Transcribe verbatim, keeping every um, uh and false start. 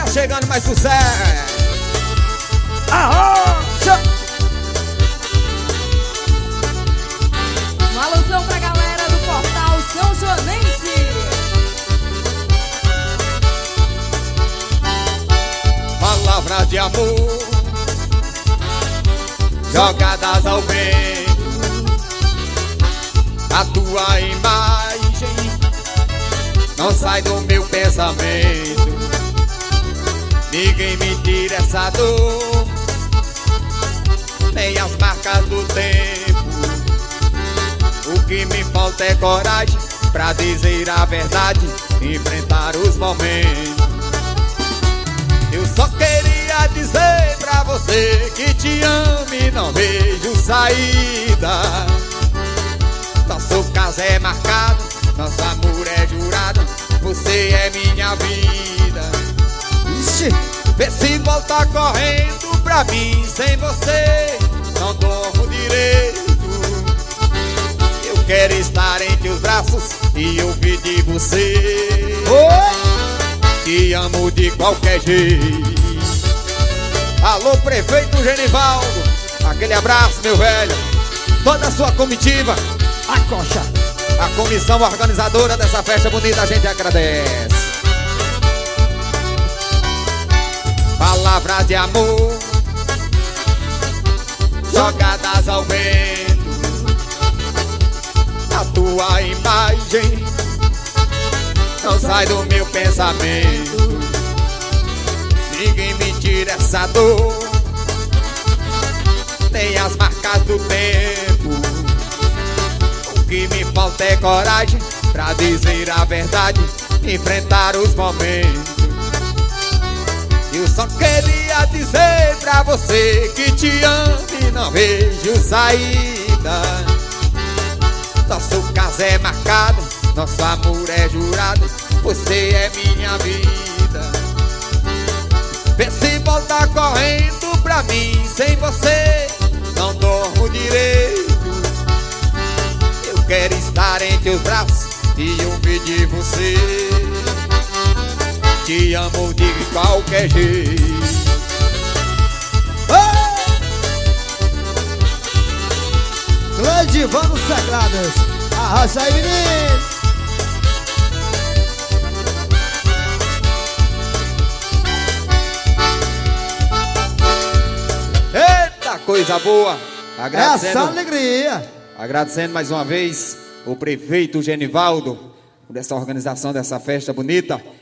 Tá chegando mais sucesso. Arrocha! Um alusão pra galera do Portal São Joanense. Palavras de amor jogadas ao vento, a tua imagem não sai do meu pensamento. Ninguém me tira essa dor, nem as marcas do tempo. O que me falta é coragem pra dizer a verdade, enfrentar os momentos. Eu só queria dizer pra você que te amo e não vejo saída. Nosso caso é marcado, nosso amor é jurado, você é minha vida. Ixi, vê se volta correndo pra mim, sem você não dormo direito. Eu quero estar em teus braços e ouvir de você. Oi! Te amo de qualquer jeito. Alô, prefeito Genivaldo, aquele abraço, meu velho. Toda a sua comitiva, a coxa, a comissão organizadora dessa festa bonita, a gente agradece. Palavras de amor jogadas ao vento, a tua imagem não sai do meu pensamento. Ninguém me tira essa dor, nem as marcas do tempo. O que me falta é coragem pra dizer a verdade, enfrentar os momentos. Eu só queria dizer pra você que te amo e não vejo saída. Nosso caso é marcado, nosso amor é jurado, você é minha vida. Vê se volta correndo pra mim, sem você não dormo direito. Eu quero estar em teus braços e ouvir de você. Te amo de qualquer jeito. Cledivano Sagradas, arrasta aí, menino. Eita, coisa boa. Agradecendo, essa alegria. Agradecendo mais uma vez o prefeito Genivaldo por essa organização dessa festa bonita.